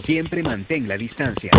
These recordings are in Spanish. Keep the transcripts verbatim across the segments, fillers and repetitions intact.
Siempre mantén la distancia.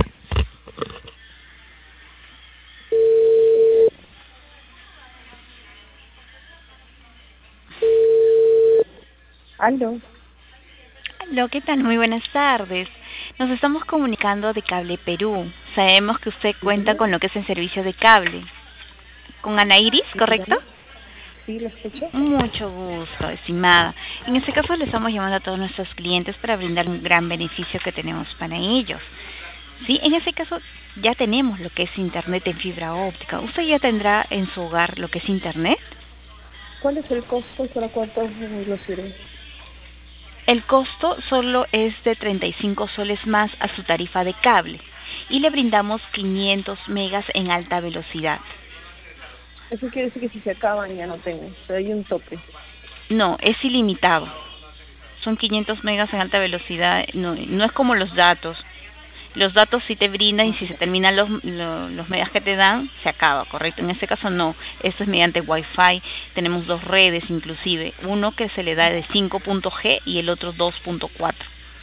Aló. Aló, ¿qué tal? Muy buenas tardes. Nos estamos comunicando de Cable Perú. Sabemos que usted cuenta con lo que es el servicio de cable. ¿Con Ana Iris, correcto? Sí, lo escucho. Mucho gusto, estimada. En este caso le estamos llamando a todos nuestros clientes para brindar un gran beneficio que tenemos para ellos. Sí, en ese caso ya tenemos lo que es internet en fibra óptica. ¿Usted ya tendrá en su hogar lo que es internet? ¿Cuál es el costo y para cuántos lo sirve? El costo solo es de treinta y cinco soles más a su tarifa de cable y le brindamos quinientos megas en alta velocidad. Eso quiere decir que si se acaban ya no tengo, pero hay un tope. No, es ilimitado. Son quinientos megas en alta velocidad, no, no es como los datos. Los datos sí te brindan y si se terminan los, los, los megas que te dan, se acaba, ¿correcto? En este caso no, esto es mediante Wi-Fi, tenemos dos redes inclusive, uno que se le da de cinco punto ge y el otro dos punto cuatro.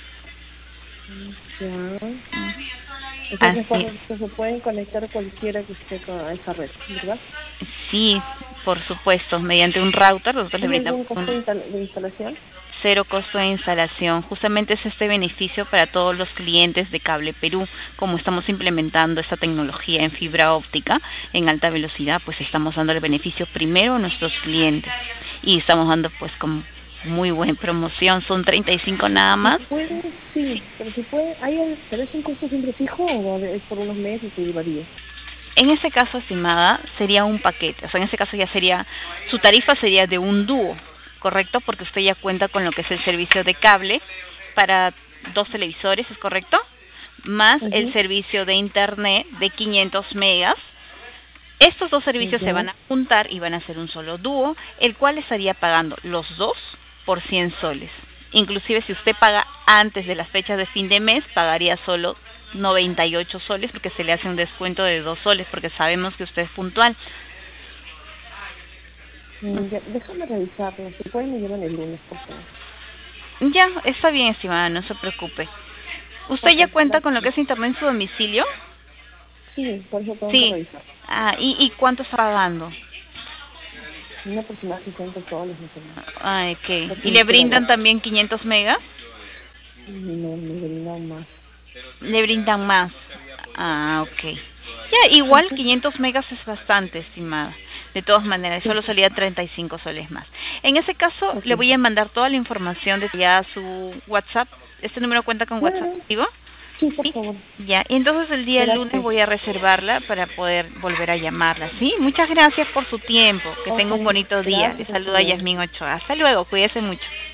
Ya. Así, Entonces se pueden conectar cualquiera que esté con a esa red, ¿verdad? sí, por supuesto, mediante un router nosotros le ¿Hay algún brindamos costo un de instalación? cero costo de instalación. Justamente es este beneficio para todos los clientes de Cable Perú. Como estamos implementando esta tecnología en fibra óptica en alta velocidad, pues estamos dando el beneficio primero a nuestros clientes y estamos dando pues con muy buena promoción. Son treinta y cinco nada más. Si puede, sí, pero si puede, ¿hay, ¿pero es un costo siempre fijo o es por unos meses y varía? En ese caso, estimada, sería un paquete. O sea, en ese caso ya sería, su tarifa sería de un dúo, ¿correcto? Porque usted ya cuenta con lo que es el servicio de cable para dos televisores, ¿es correcto? Más uh-huh. el servicio de internet de quinientos megas. Estos dos servicios uh-huh. se van a juntar y van a ser un solo dúo, el cual estaría pagando los dos por cien soles. Inclusive si usted paga antes de las fechas de fin de mes, pagaría solo noventa y ocho soles porque se le hace un descuento de dos soles porque sabemos que usted es puntual. Ya, déjame revisarlo, si pueden me llevan el lunes, por favor. Ya, está bien, estimada, no se preocupe. ¿Usted okay, ya cuenta gracias. con lo que es internet en su domicilio? Sí, por eso tengo sí. que revisar. Ah, ¿y, ¿y cuánto está pagando? Una aproximada de sesenta soles. Ah, ok. ¿Y le brindan también quinientos megas? No, me brindan más. Le brindan más. Ah, ok. Ya, igual quinientos megas es bastante, estimada. De todas maneras, solo salía treinta y cinco soles más. En ese caso, okay. le voy a mandar toda la información detallada a su WhatsApp. ¿Este número cuenta con bueno. WhatsApp activo? Sí, por favor. Ya, y entonces el día Gracias. lunes voy a reservarla para poder volver a llamarla, ¿sí? Muchas gracias por su tiempo. Que okay. tenga un bonito día. Gracias, Le saluda Yasmín Ochoa. Hasta luego, cuídese mucho.